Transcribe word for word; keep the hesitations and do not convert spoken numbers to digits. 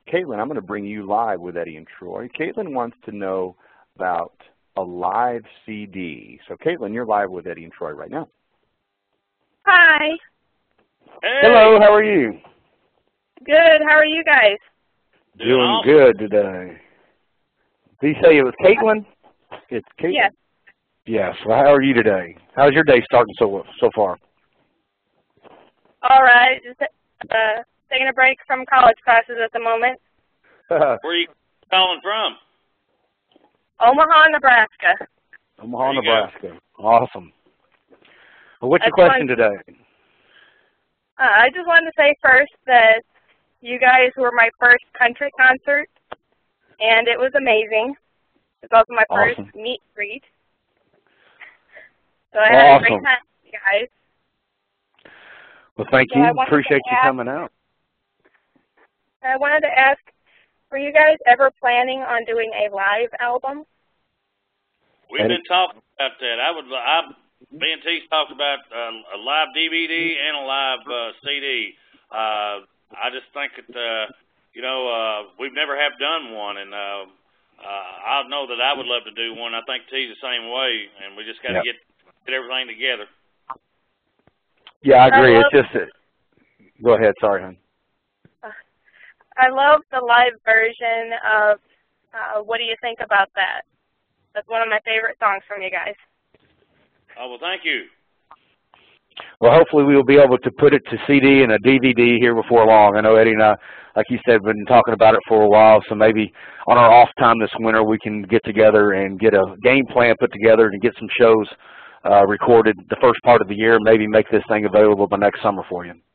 Caitlin, I'm going to bring you live with Eddie and Troy. Caitlin wants to know about a live C D. So Caitlin, you're live with Eddie and Troy right now. Hi. Hey. Hello, how are you? Good, how are you guys? Doing awesome. good today. Did you say it was Caitlin? It's Caitlin? Yes. Yes. Well, how are you today? How's your day starting so so far? All right. Just uh, taking a break from college classes at the moment. Where are you calling from? Omaha, Nebraska. Omaha, There you Nebraska. Awesome. Well, what's your That's question one. today? Uh, I just wanted to say first that you guys were my first country concert, and it was amazing. It's also my first Awesome. meet and greet. So I had Awesome. a great time with you guys. Well, thank So you. I wanted Appreciate to you ask- coming out. I wanted to ask, were you guys ever planning on doing a live album? We've Eddie? been talking about that. I would, I, me and T's talked about uh, a live D V D and a live uh, C D. Uh, I just think that, uh, you know, uh, we've never have done one, and uh, uh, I know that I would love to do one. I think T's the same way, and we just got to Yep. get get everything together. Yeah, I I agree. love- It's just that. Go ahead. Sorry, hon. I love the live version of uh, What Do You Think About That? That's one of my favorite songs from you guys. Oh, well, thank you. Well, hopefully we will be able to put it to C D and a D V D here before long. I know Eddie and I, like you said, been talking about it for a while, so maybe on our off time this winter we can get together and get a game plan put together and get some shows uh, recorded the first part of the year, maybe make this thing available by next summer for you.